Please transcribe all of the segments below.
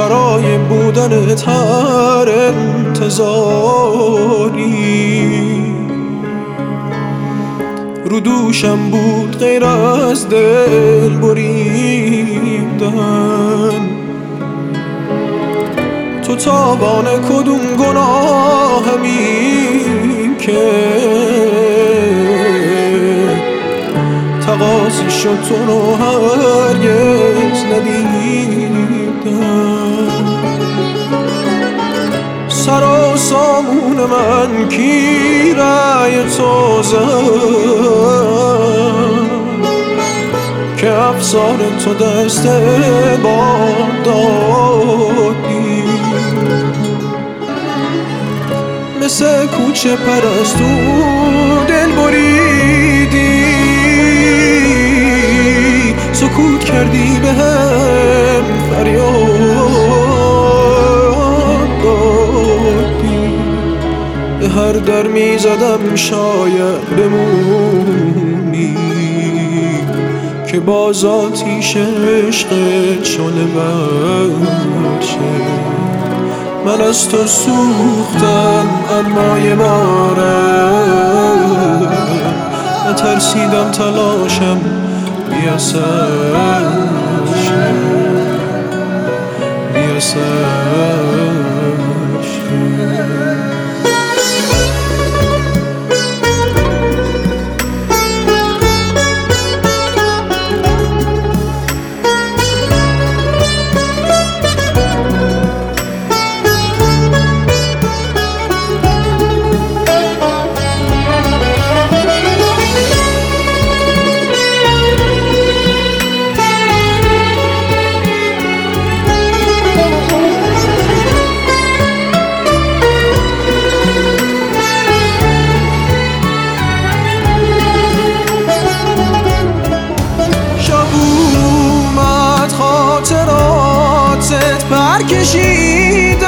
برای بودنت هر انتظاری رو دوشم بود غیر از دل بریدن. تو تاوان کدوم گناهمی که تقاضی شد تو رو هرگز ندیدم. سر و سامون من کیره تو زد که افسار تو دست باد دادی. مثل کوچه پرستو دل بریدی، سکوت کردی به هم فریاد دادی. به هر در می زدم شاید بمونی که باز آتیش عشقت شعله ور شه. من از تو سوختم اما یه باره نترسیدم تلاشم بی‌اثر شه، بی‌اثر شه. کشیدن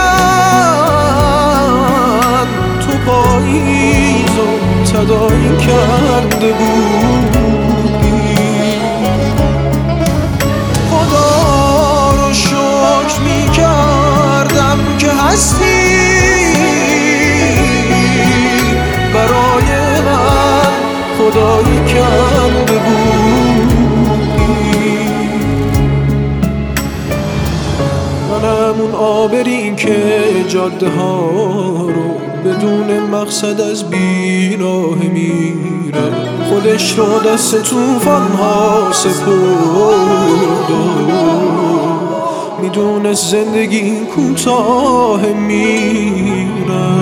تو پاییز و تداعی کرده بودی. خدا رو شکر می کردم که هستی برای من خدایی کرده بودی. همون آبری که جاده ها رو بدون مقصد از بیراه میره، خودش رو دست طوفان ها سپرد و میدونست زندگی کوتاه میره.